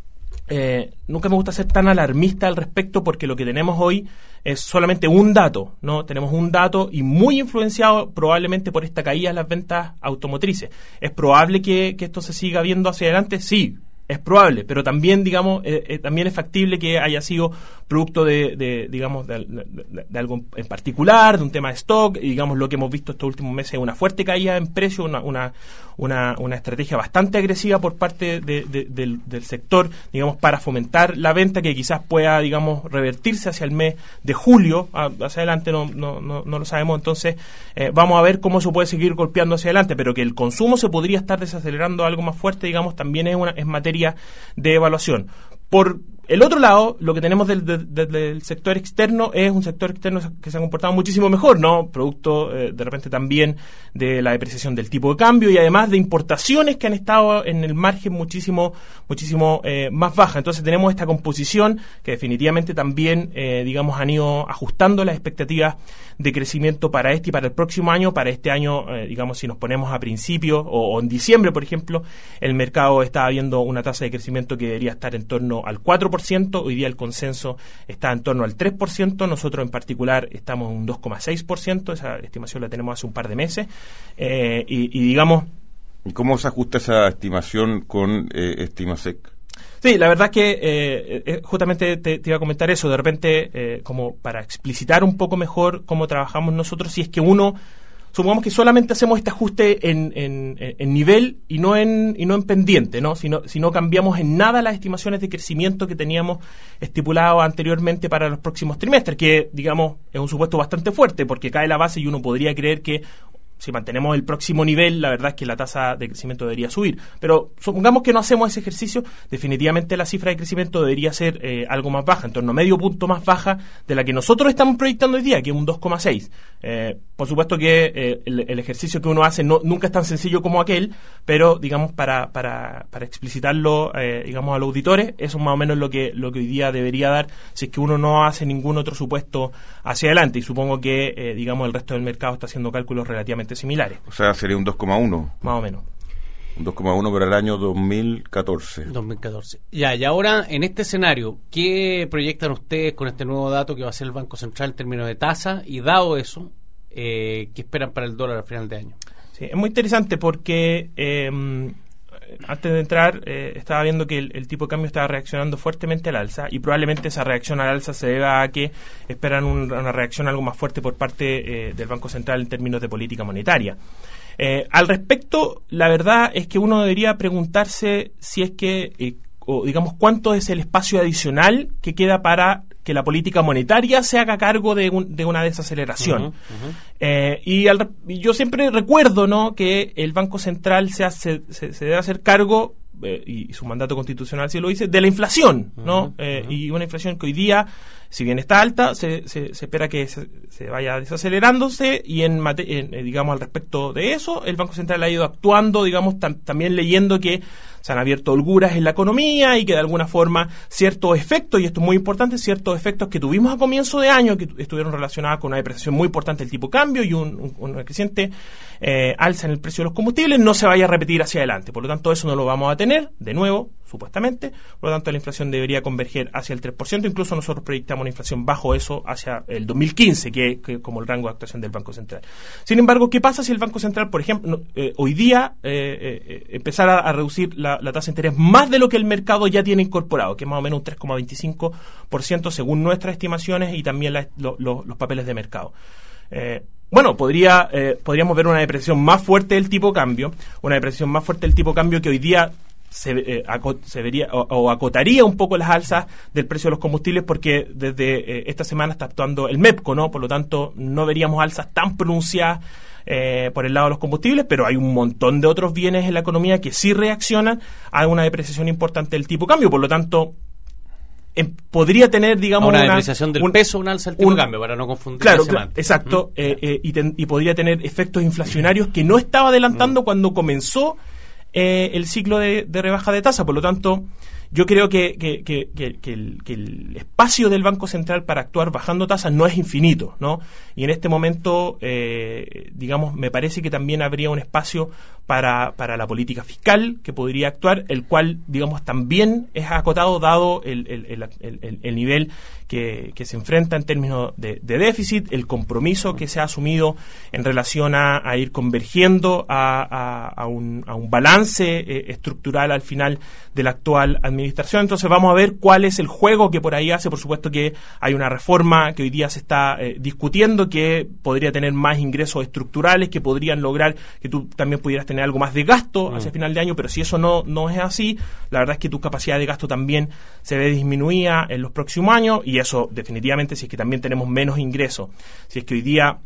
Eh, nunca me gusta ser tan alarmista al respecto, porque lo que tenemos hoy es solamente un dato, ¿no? Tenemos un dato y muy influenciado probablemente por esta caída de las ventas automotrices. ¿Es probable que, que esto se siga viendo hacia adelante? Sí, es probable, pero también, digamos, eh, eh, también es factible que haya sido producto de, de digamos, de, de, de algo en particular, de un tema de stock, y digamos, lo que hemos visto estos últimos meses es una fuerte caída en precio, una, una, una, una estrategia bastante agresiva por parte de, de, del, del sector, digamos, para fomentar la venta, que quizás pueda, digamos, revertirse hacia el mes de julio, a, hacia adelante no, no, no, no lo sabemos. Entonces eh, vamos a ver cómo se puede seguir golpeando hacia adelante, pero que el consumo se podría estar desacelerando algo más fuerte, digamos, también es una es materia de evaluación. Por el otro lado, lo que tenemos del, del, del sector externo es un sector externo que se ha comportado muchísimo mejor, ¿no? Producto eh, de repente también de la depreciación del tipo de cambio y además de importaciones que han estado en el margen muchísimo muchísimo eh, más baja. Entonces tenemos esta composición que definitivamente también, eh, digamos, han ido ajustando las expectativas de crecimiento para este y para el próximo año. Para este año, eh, digamos, si nos ponemos a principio o, o en diciembre, por ejemplo, el mercado estaba viendo una tasa de crecimiento que debería estar en torno al cuatro por ciento. Hoy día el consenso está en torno al tres por ciento. Nosotros en particular estamos en un dos coma seis por ciento. Esa estimación la tenemos hace un par de meses. Eh, y, y digamos... ¿Y cómo se ajusta esa estimación con eh, Estimasec? Sí, la verdad es que eh, eh, justamente te, te iba a comentar eso. De repente, eh, como para explicitar un poco mejor cómo trabajamos nosotros, si es que uno... Supongamos que solamente hacemos este ajuste en, en, en nivel y no en y no en pendiente, ¿no? Si no, si no cambiamos en nada las estimaciones de crecimiento que teníamos estipulado anteriormente para los próximos trimestres, que, digamos, es un supuesto bastante fuerte, porque cae la base y uno podría creer que si mantenemos el próximo nivel, la verdad es que la tasa de crecimiento debería subir. Pero supongamos que no hacemos ese ejercicio, definitivamente la cifra de crecimiento debería ser eh, algo más baja, en torno a medio punto más baja de la que nosotros estamos proyectando hoy día, que es un dos coma seis. Eh, por supuesto que eh, el, el ejercicio que uno hace no, nunca es tan sencillo como aquel, pero, digamos, para, para, para explicitarlo, eh, digamos, a los auditores, eso es más o menos lo que, lo que hoy día debería dar, si es que uno no hace ningún otro supuesto hacia adelante. Y supongo que, eh, digamos, el resto del mercado está haciendo cálculos relativamente similares. O sea, sería un dos coma uno. Más o menos. Un dos coma uno para el año dos mil catorce. dos mil catorce. Ya, y ahora, en este escenario, ¿qué proyectan ustedes con este nuevo dato que va a ser el Banco Central en términos de tasa? Y dado eso, eh, ¿qué esperan para el dólar al final de año? Sí, es muy interesante porque... Eh, eh, antes de entrar, eh, estaba viendo que el, el tipo de cambio estaba reaccionando fuertemente al alza y probablemente esa reacción al alza se deba a que esperan un, una reacción algo más fuerte por parte eh, del Banco Central en términos de política monetaria. Eh, al respecto, la verdad es que uno debería preguntarse si es que, eh, o digamos, cuánto es el espacio adicional que queda para que la política monetaria se haga cargo de, un, de una desaceleración. Uh-huh, uh-huh. Eh, y, al, y yo siempre recuerdo, ¿no?, que el Banco Central se, hace, se, se debe hacer cargo, eh, y su mandato constitucional sí lo dice, de la inflación, ¿no? Uh-huh, eh, uh-huh. Y una inflación que hoy día, si bien está alta, se, se, se espera que se, se vaya desacelerándose, y en, mate, en eh, digamos, al respecto de eso, el Banco Central ha ido actuando, digamos, tam, también leyendo que se han abierto holguras en la economía y que de alguna forma ciertos efectos, y esto es muy importante, ciertos efectos que tuvimos a comienzo de año, que estuvieron relacionados con una depreciación muy importante del tipo de cambio y un, un, una creciente eh, alza en el precio de los combustibles, no se vaya a repetir hacia adelante. Por lo tanto, eso no lo vamos a tener, de nuevo, supuestamente. Por lo tanto, la inflación debería converger hacia el tres por ciento. Incluso nosotros proyectamos una inflación bajo eso hacia el dos mil quince, que es como el rango de actuación del Banco Central. Sin embargo, ¿qué pasa si el Banco Central, por ejemplo, eh, hoy día eh, eh, empezara a reducir la, la tasa de interés más de lo que el mercado ya tiene incorporado, que es más o menos un tres coma veinticinco por ciento según nuestras estimaciones y también la, lo, lo, los papeles de mercado? Eh, bueno, podría eh, podríamos ver una depreciación más fuerte del tipo de cambio, una depreciación más fuerte del tipo de cambio que hoy día se, eh, aco, se vería o, o acotaría un poco las alzas del precio de los combustibles, porque desde eh, esta semana está actuando el MEPCO, ¿no? Por lo tanto, no veríamos alzas tan pronunciadas Eh, por el lado de los combustibles, pero hay un montón de otros bienes en la economía que sí reaccionan a una depreciación importante del tipo de cambio. Por lo tanto, eh, podría tener, digamos, una, una depreciación del un, peso, un alza del tipo un, de cambio, para no confundir. Claro, claro, exacto, ¿Mm? eh, eh, y, ten, y podría tener efectos inflacionarios que no estaba adelantando ¿Mm? cuando comenzó eh, el ciclo de, de rebaja de tasa. Por lo tanto, yo creo que, que, que, que, que, el, que el espacio del Banco Central para actuar bajando tasas no es infinito, ¿no? Y en este momento, eh, digamos, me parece que también habría un espacio para, para la política fiscal que podría actuar, el cual, digamos, también es acotado dado el, el, el, el, el nivel que, que se enfrenta en términos de, de déficit, el compromiso que se ha asumido en relación a, a ir convergiendo a, a, a, un, a un balance eh, estructural al final de la actual administración. Entonces vamos a ver cuál es el juego que por ahí hace. Por supuesto que hay una reforma que hoy día se está eh, discutiendo, que podría tener más ingresos estructurales, que podrían lograr que tú también pudieras tener algo más de gasto hacia final de año, pero si eso no, no es así, la verdad es que tu capacidad de gasto también se ve disminuida en los próximos años, y eso definitivamente, si es que también tenemos menos ingresos, si es que hoy día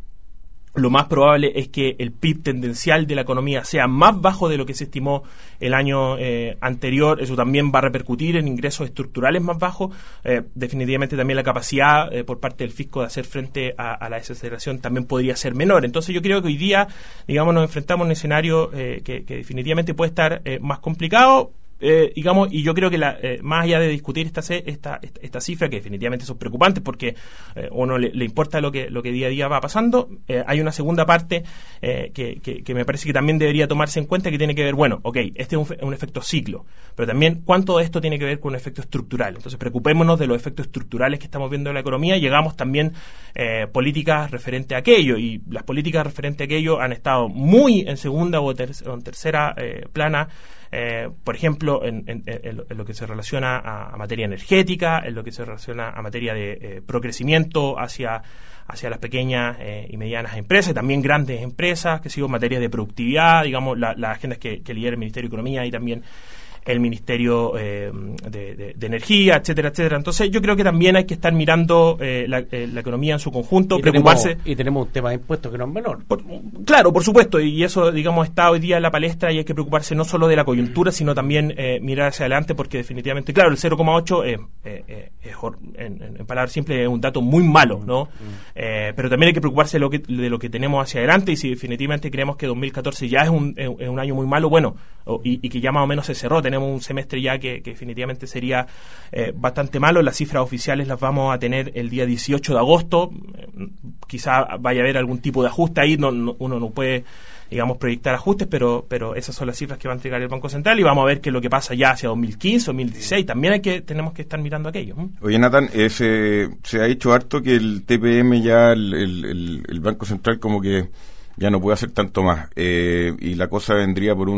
lo más probable es que el P I B tendencial de la economía sea más bajo de lo que se estimó el año eh, anterior, eso también va a repercutir en ingresos estructurales más bajos. Eh, definitivamente también la capacidad eh, por parte del fisco de hacer frente a, a la desaceleración también podría ser menor. Entonces yo creo que hoy día, digamos, nos enfrentamos a un escenario eh, que, que definitivamente puede estar eh, más complicado. Eh, digamos, y yo creo que la, eh, más allá de discutir esta, esta, esta, esta cifra, que definitivamente son preocupantes porque eh, uno le, le importa lo que, lo que día a día va pasando, eh, hay una segunda parte eh, que, que, que me parece que también debería tomarse en cuenta, que tiene que ver, bueno, ok, este es un, un efecto ciclo, pero también cuánto de esto tiene que ver con un efecto estructural. Entonces preocupémonos de los efectos estructurales que estamos viendo en la economía, y llegamos también eh, políticas referente a aquello, y las políticas referente a aquello han estado muy en segunda o, ter o en tercera eh, plana. Eh, por ejemplo, en, en, en, en lo que se relaciona a, a materia energética, en lo que se relaciona a materia de eh, procrecimiento hacia, hacia las pequeñas eh, y medianas empresas, también grandes empresas, que sigo en materia de productividad, digamos, las la agendas que, que lidera el Ministerio de Economía y también el Ministerio eh, de, de, de Energía, etcétera, etcétera. Entonces yo creo que también hay que estar mirando eh, la, eh, la economía en su conjunto, y preocuparse. Tenemos, y tenemos un tema de impuestos que no es menor. Por, claro, por supuesto, y eso, digamos, está hoy día en la palestra, y hay que preocuparse no solo de la coyuntura, sino también eh, mirar hacia adelante, porque definitivamente, claro, el cero coma ocho eh, eh, eh, en, en, en palabras simples es un dato muy malo, ¿no? Mm. Eh, pero también hay que preocuparse de lo que, de lo que tenemos hacia adelante, y si definitivamente creemos que dos mil catorce ya es un, es un año muy malo, bueno, o, y, y que ya más o menos se cerró, tenemos un semestre ya que, que definitivamente sería eh, bastante malo. Las cifras oficiales las vamos a tener el día dieciocho de agosto, eh, quizá vaya a haber algún tipo de ajuste ahí, no, no, uno no puede, digamos, proyectar ajustes, pero pero esas son las cifras que va a entregar el Banco Central, y vamos a ver qué es lo que pasa ya hacia dos mil quince, dos mil dieciséis, también hay que tenemos que estar mirando aquello. ¿eh? Oye, Nathan, eh, se, se ha dicho harto que el T P M ya, el, el, el, el Banco Central como que ya no puede hacer tanto más, eh, y la cosa vendría por un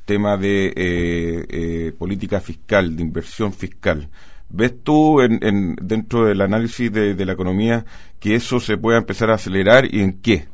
tema de eh, eh, política fiscal, de inversión fiscal. ¿Ves tú en, en, dentro del análisis de, de la economía que eso se pueda empezar a acelerar y en qué?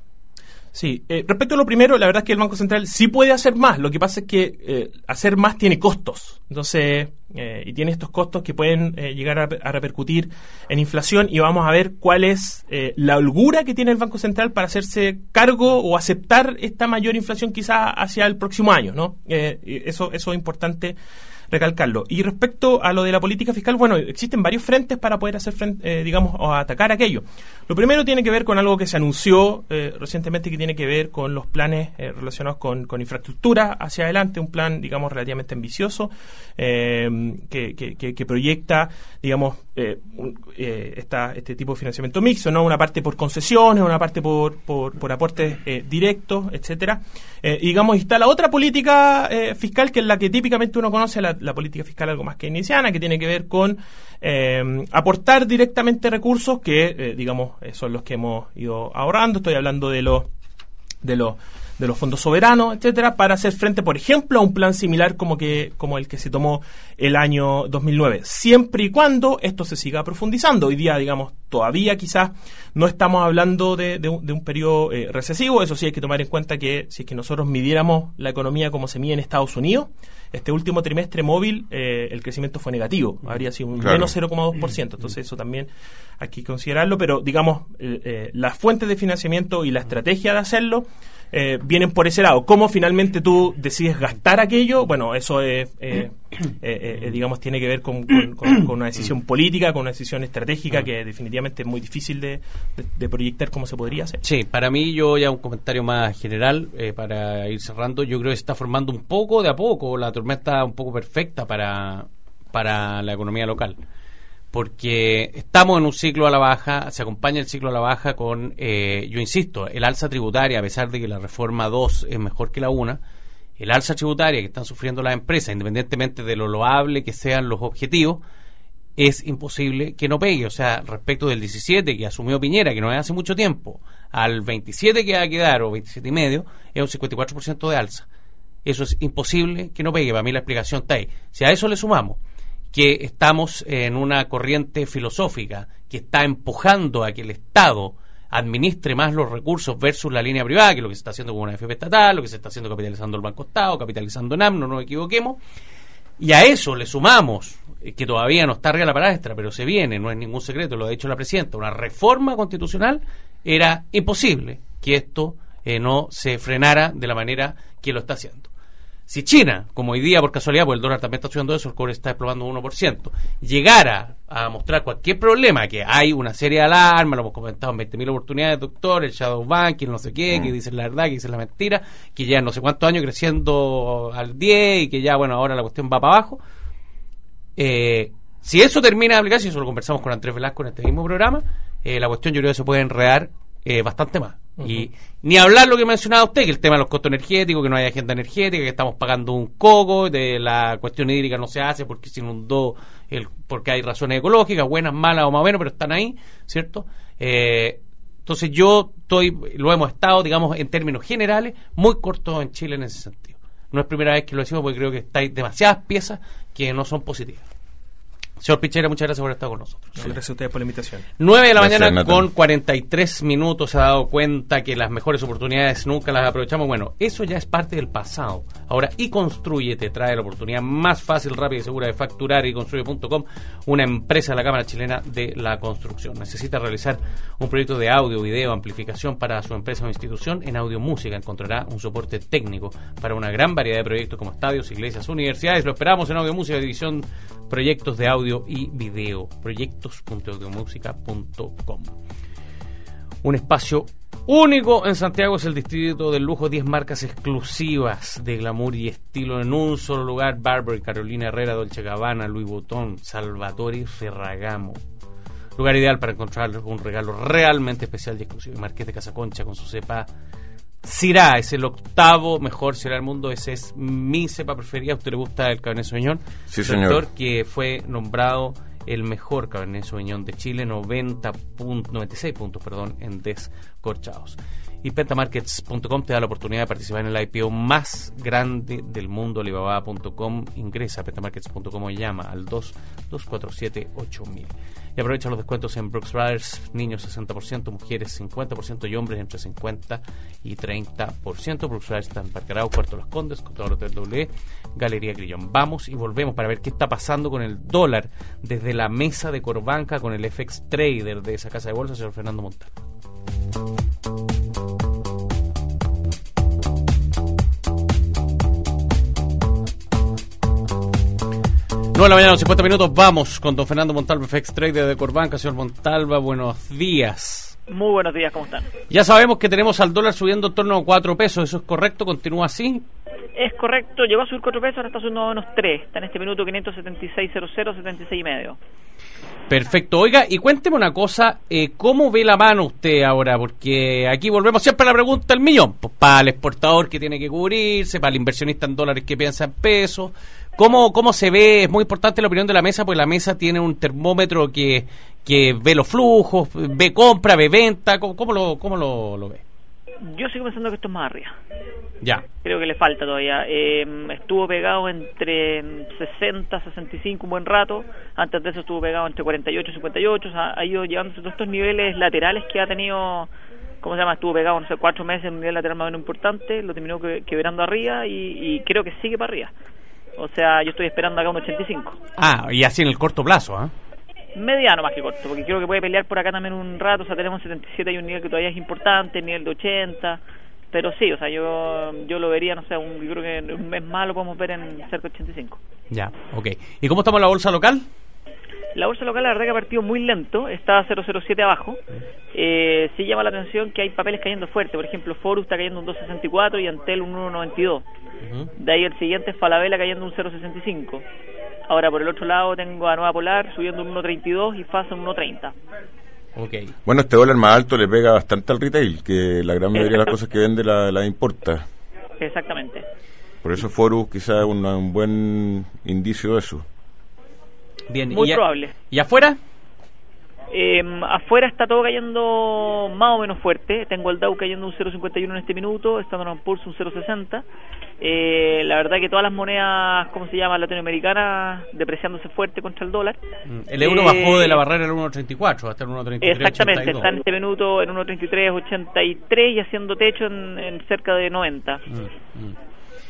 Sí, eh, respecto a lo primero, la verdad es que el Banco Central sí puede hacer más. Lo que pasa es que eh, hacer más tiene costos. Entonces, eh, y tiene estos costos que pueden eh, llegar a, a repercutir en inflación, y vamos a ver cuál es eh, la holgura que tiene el Banco Central para hacerse cargo o aceptar esta mayor inflación quizá hacia el próximo año, ¿no? Eh, eso, eso es importante recalcarlo. Y respecto a lo de la política fiscal, bueno, existen varios frentes para poder hacer frente, eh, digamos, o atacar aquello. Lo primero tiene que ver con algo que se anunció eh, recientemente, que tiene que ver con los planes eh, relacionados con, con infraestructura hacia adelante, un plan, digamos, relativamente ambicioso, eh, que, que, que, que proyecta, digamos, eh, un, eh, esta, este tipo de financiamiento mixto, ¿no? Una parte por concesiones, una parte por, por, por aportes eh, directos, etcétera. Eh, y digamos, está la otra política eh, fiscal, que es la que típicamente uno conoce, la, la política fiscal algo más keynesiana, que tiene que ver con eh, aportar directamente recursos que, eh, digamos, eh, son los que hemos ido ahorrando. Estoy hablando de los de los de los fondos soberanos, etcétera, para hacer frente, por ejemplo, a un plan similar como que como el que se tomó el año dos mil nueve, siempre y cuando esto se siga profundizando. Hoy día, digamos, todavía quizás no estamos hablando de, de, un, de un periodo eh, recesivo. Eso sí, hay que tomar en cuenta que si es que nosotros midiéramos la economía como se mide en Estados Unidos, este último trimestre móvil eh, el crecimiento fue negativo, habría sido un claro. menos cero coma dos por ciento, entonces eso también hay que considerarlo, pero digamos, eh, eh, las fuentes de financiamiento y la estrategia de hacerlo eh, vienen por ese lado. ¿Cómo finalmente tú decides gastar aquello? Bueno, eso es, eh, eh, eh, digamos, tiene que ver con, con, con, con una decisión política, con una decisión estratégica que definitivamente es muy difícil de, de, de proyectar cómo se podría hacer. Sí, para mí, yo ya un comentario más general, eh, para ir cerrando, yo creo que se está formando un poco de a poco la tormenta un poco perfecta para, para la economía local, porque estamos en un ciclo a la baja, se acompaña el ciclo a la baja con, eh, yo insisto, el alza tributaria, a pesar de que la reforma dos es mejor que la una, el alza tributaria que están sufriendo las empresas, independientemente de lo loable que sean los objetivos, es imposible que no pegue. O sea, respecto del diecisiete que asumió Piñera, que no es hace mucho tiempo, al veintisiete que va a quedar, o veintisiete y medio, es un cincuenta y cuatro por ciento de alza. Eso es imposible que no pegue. Para mí la explicación está ahí. Si a eso le sumamos que estamos en una corriente filosófica que está empujando a que el Estado administre más los recursos versus la línea privada, que es lo que se está haciendo con una F P estatal, lo que se está haciendo capitalizando el Banco Estado, capitalizando N A M, no nos equivoquemos, y a eso le sumamos, eh, que todavía no está arriba la palestra, pero se viene, no es ningún secreto, lo ha dicho la presidenta, una reforma constitucional, era imposible que esto eh, no se frenara de la manera que lo está haciendo. Si China, como hoy día por casualidad, porque el dólar también está subiendo eso, el cobre está desplomando un uno por ciento, llegara a mostrar cualquier problema, que hay una serie de alarmas, lo hemos comentado en veinte mil oportunidades, doctor, el shadow banking, no sé qué, mm. que dicen la verdad, que dicen la mentira, que ya no sé cuántos años creciendo al diez y que ya, bueno, ahora la cuestión va para abajo. Eh, si eso termina de aplicarse, y eso lo conversamos con Andrés Velasco en este mismo programa, eh, la cuestión yo creo que se puede enredar eh, bastante más. Uh-huh. Y ni hablar lo que mencionaba usted, que el tema de los costos energéticos, que no hay agenda energética, que estamos pagando un coco, de la cuestión hídrica no se hace porque se inundó, el, porque hay razones ecológicas, buenas, malas o más o menos, pero están ahí, ¿cierto? Eh, entonces yo estoy, lo hemos estado, digamos, en términos generales, muy cortos en Chile en ese sentido. No es primera vez que lo decimos porque creo que hay demasiadas piezas que no son positivas. Señor Pichera, muchas gracias por estar con nosotros. No, gracias a ustedes por la invitación. nueve de la gracias, mañana Nathan. Con cuarenta y tres minutos. Se ha dado cuenta que las mejores oportunidades nunca las aprovechamos. Bueno, eso ya es parte del pasado. Ahora, iConstruye te trae la oportunidad más fácil, rápida y segura de facturar. iConstruye punto com, una empresa de la Cámara Chilena de la Construcción. Necesita realizar un proyecto de audio, video, amplificación para su empresa o institución. En Audio Música encontrará un soporte técnico para una gran variedad de proyectos como estadios, iglesias, universidades. Lo esperamos en Audio Música, división proyectos de audio y video, proyectos punto audio música punto com. Un espacio único en Santiago, es el distrito del lujo, diez marcas exclusivas de glamour y estilo en un solo lugar: Burberry, Carolina Herrera, Dolce Gabbana, Louis Vuitton, Salvatore Ferragamo. Lugar ideal para encontrar un regalo realmente especial y exclusivo. Marqués de Casaconcha con su cepa Syrah, es el octavo mejor Syrah del mundo. Ese es mi cepa preferida. ¿A usted le gusta el Cabernet Sauvignon? Sí, señor. Doctor, que fue nombrado el mejor Cabernet Sauvignon de Chile, noventa punto, noventa y seis puntos, perdón, en Descorchados. Y pentamarkets punto com te da la oportunidad de participar en el I P O más grande del mundo, alibaba punto com. Ingresa a pentamarkets punto com o llama al dos dos cuatro siete ocho mil. Y aprovecha los descuentos en Brooks Brothers, niños sesenta por ciento, mujeres cincuenta por ciento y hombres entre cincuenta y treinta por ciento. Brooks Brothers está en Parque Arauco, Puerto Las Condes, Contador Hotel W, Galería Grillón. Vamos y volvemos para ver qué está pasando con el dólar desde la mesa de Corbanca con el F X Trader de esa casa de bolsa, señor Fernando Montalva. nueve de la mañana, cincuenta minutos, vamos con don Fernando Montalva, F X Trader de Corbanca. Señor Montalva, buenos días. Muy buenos días, ¿cómo están? Ya sabemos que tenemos al dólar subiendo en torno a cuatro pesos, ¿eso es correcto? ¿Continúa así? Es correcto, llegó a subir cuatro pesos, ahora está subiendo menos tres, está en este minuto quinientos setenta y seis cero cero, setenta y seis y medio. Perfecto, oiga, y cuénteme una cosa, eh, ¿cómo ve la mano usted ahora? Porque aquí volvemos siempre a la pregunta del millón, pues para el exportador que tiene que cubrirse, para el inversionista en dólares que piensa en pesos. ¿Cómo, ¿Cómo se ve? Es muy importante la opinión de la mesa, porque la mesa tiene un termómetro que, que ve los flujos, ve compra, ve venta. ¿Cómo, cómo, lo, cómo lo, lo ve? Yo sigo pensando que esto es más arriba. Ya. Creo que le falta todavía. Eh, estuvo pegado entre sesenta, sesenta y cinco un buen rato. Antes de eso estuvo pegado entre cuarenta y ocho, cincuenta y ocho. O sea, ha ido llevándose todos estos niveles laterales que ha tenido. ¿Cómo se llama? Estuvo pegado, no sé, cuatro meses en un nivel lateral más o menos importante. Lo terminó que, quebrando arriba y, y creo que sigue para arriba. O sea, yo estoy esperando acá un ochenta y cinco. Ah, y así en el corto plazo, ¿ah? ¿eh? Mediano más que corto, porque creo que puede pelear por acá también un rato. O sea, tenemos setenta y siete y un nivel que todavía es importante, el nivel de ochenta. Pero sí, o sea, yo yo lo vería, no sé, un, yo creo que en un mes más lo podemos ver en cerca de ochenta y cinco. Ya, ok. ¿Y cómo estamos en la bolsa local? La bolsa local, la verdad que ha partido muy lento, está a cero cero siete abajo. Eh, sí llama la atención que hay papeles cayendo fuerte, por ejemplo, Forus está cayendo un dos sesenta y cuatro y Antel un uno noventa y dos. Uh-huh. De ahí el siguiente es Falabella cayendo un cero sesenta y cinco. Ahora por el otro lado tengo a Nueva Polar subiendo un uno treinta y dos y F A S un uno treinta. Okay. Bueno, este dólar más alto le pega bastante al retail, que la gran mayoría de las cosas que vende la, la importa. Exactamente. Por eso Forus quizás es un, un buen indicio de eso. Bien, muy ¿y probable. ¿Y afuera? Eh, afuera está todo cayendo más o menos fuerte. Tengo el Dow cayendo un cero cincuenta y uno en este minuto, Standard and Poor's un cero sesenta. Eh, la verdad que todas las monedas, ¿cómo se llama?, latinoamericanas, depreciándose fuerte contra el dólar. El euro eh, bajó de la barrera del uno treinta y cuatro hasta el uno treinta y tres. Exactamente, ochenta y dos. está en este minuto en uno treinta y tres ochenta y tres y haciendo techo en, en cerca de noventa. Mm, mm.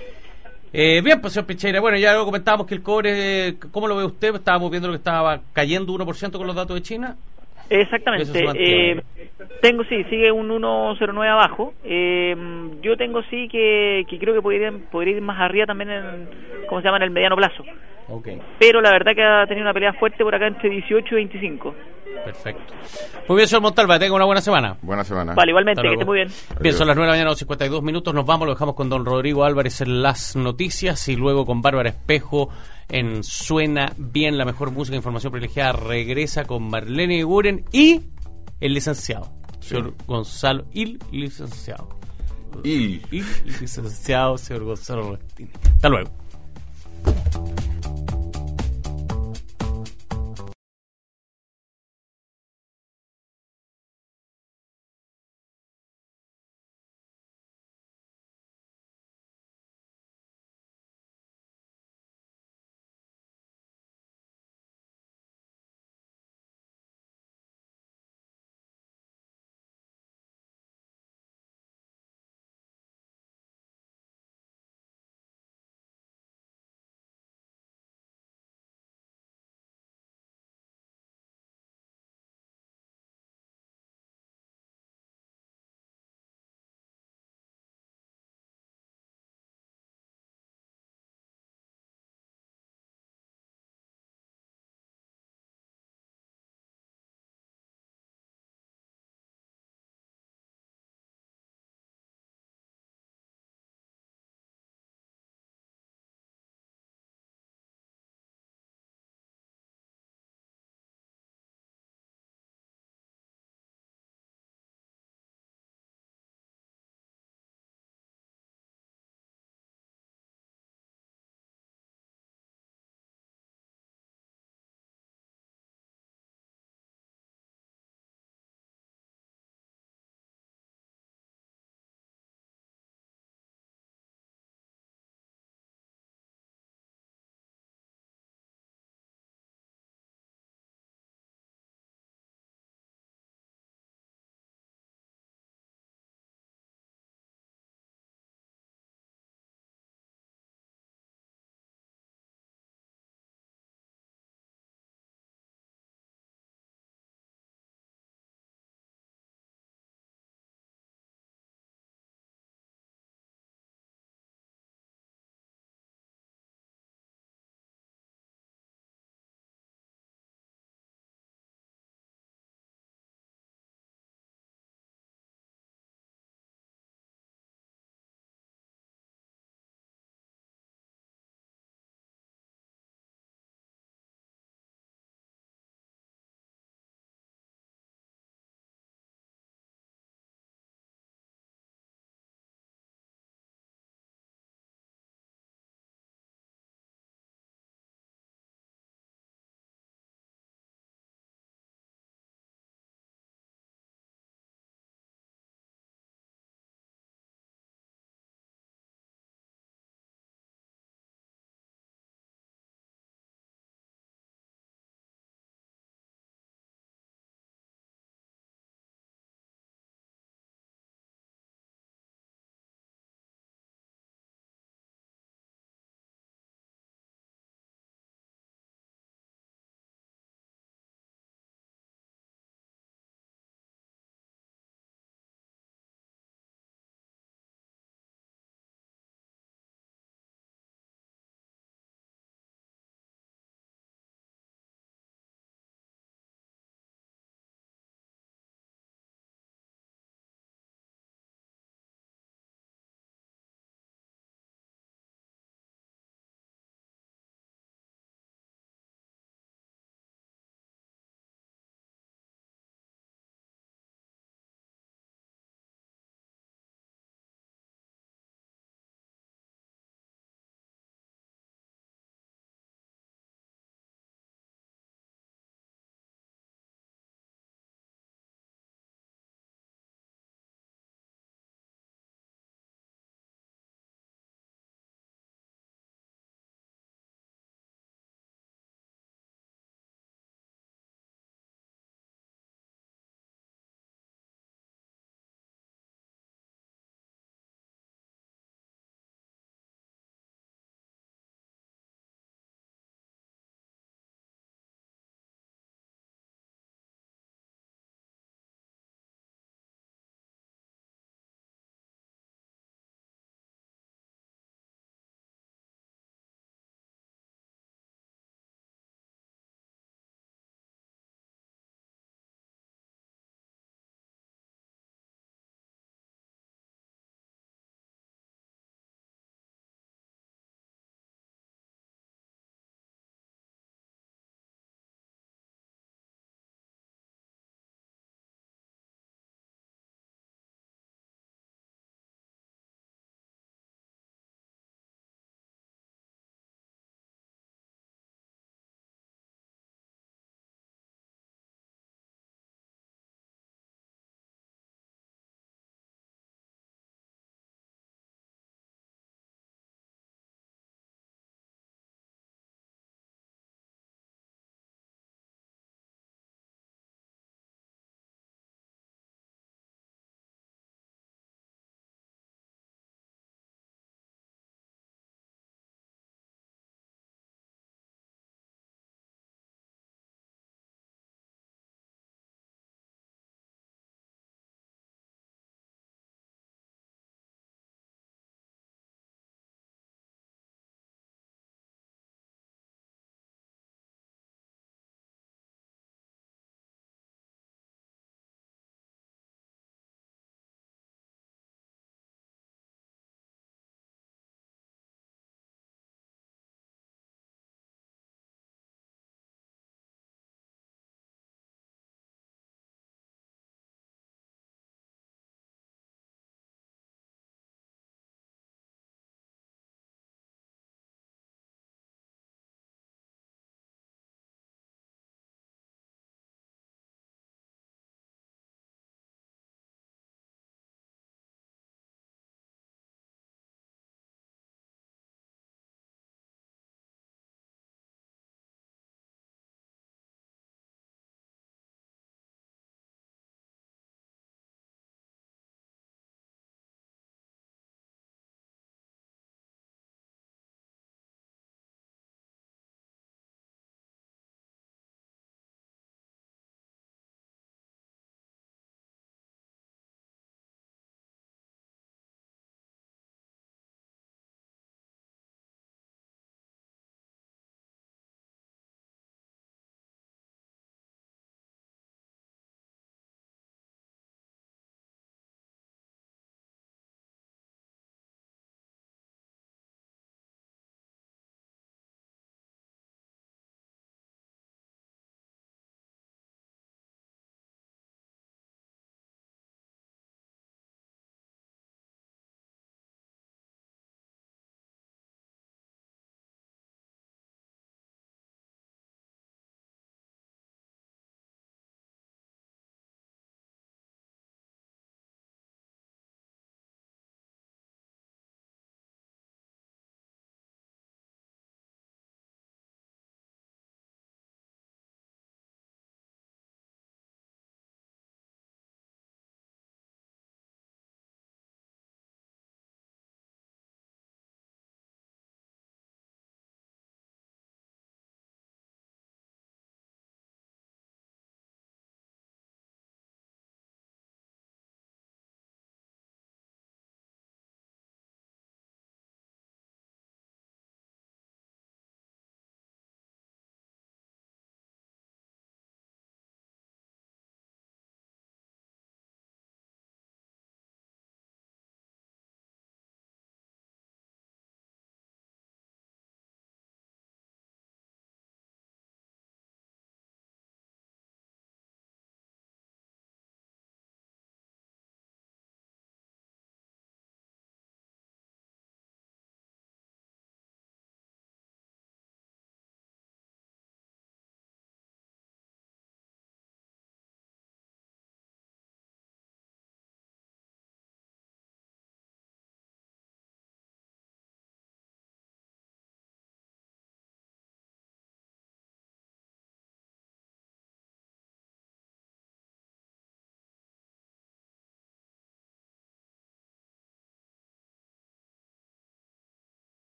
Eh, bien, pues señor Picheira, bueno, ya luego comentábamos que el cobre, ¿cómo lo ve usted? Estábamos viendo lo que estaba cayendo uno por ciento con los datos de China. Exactamente, eh, tengo sí, sigue un uno cero nueve abajo. Eh, yo tengo sí que, que creo que podría, podría ir más arriba también en, ¿cómo se llama?, en el mediano plazo. Okay. Pero la verdad que ha tenido una pelea fuerte por acá entre dieciocho y veinticinco. Perfecto. Muy bien, señor Montalva, tenga una buena semana. Buena semana. Vale, igualmente, que esté muy bien. Bien, son las nueve de la mañana, cincuenta y dos minutos. Nos vamos, lo dejamos con don Rodrigo Álvarez en las noticias y luego con Bárbara Espejo en Suena Bien, la mejor música e información privilegiada. Regresa con Marlene Guren y el licenciado, sí. Señor Gonzalo, il licenciado. Il. Il licenciado, señor Gonzalo Martínez. Hasta luego.